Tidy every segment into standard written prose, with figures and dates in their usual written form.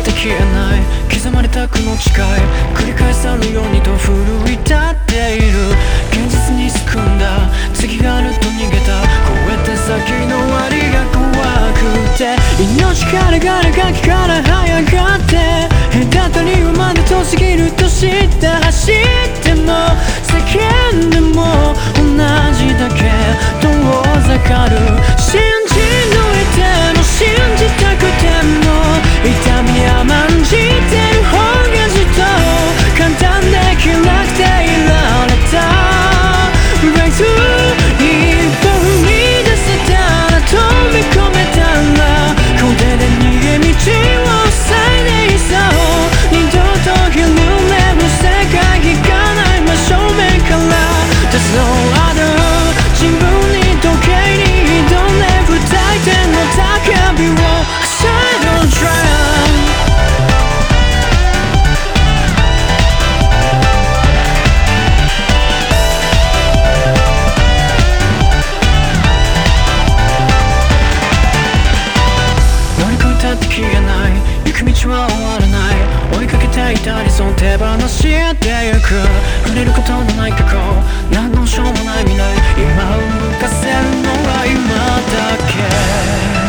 って消えない刻まれた苦の誓い繰り返さぬようにと奮い立っている現実に救んだ次があると逃げた超えて先の終わりが怖くて命からがら崖から這い上がって隔たりまで遠すぎると知って走っても叫んでも同じだけ遠ざかる信じ抜いても信じたくても痛みに甘んじてる方がずっと簡単で気楽でいられた Breakthrough 一歩踏み出せたら飛び込めたら小手で逃げ道を塞いでいそう二度と緩める世界引かない真正面から There's no other 自分に時計に挑んで二手の高火を I don't try消えない行く道は終わらない追いかけていた理想手放してゆく触れることのない過去何のしょうもない未来今動かせるのは今だけ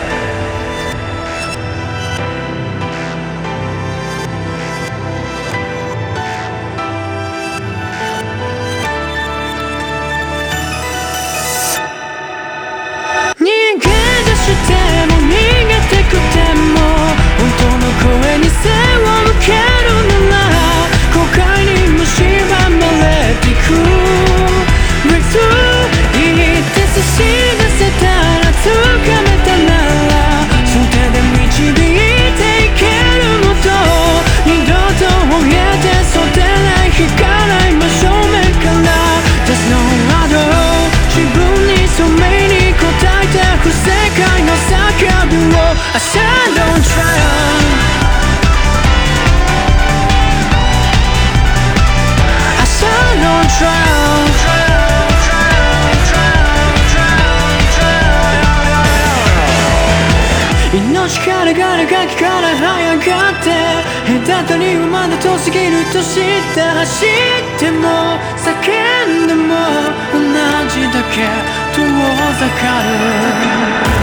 声に背を向けるなら後悔に蝕まれてく Breakthrough 言って差し出せたら掴めたならその手で導いていけるもと二度と怯えてそうでない引かない真正面から There's no other 自分にそうめいに応えて不正解の叫びを I said don't try命からがら崖から這い上がって隔たりはまだ遠すぎると知って走っても叫んでも同じだけ遠ざかる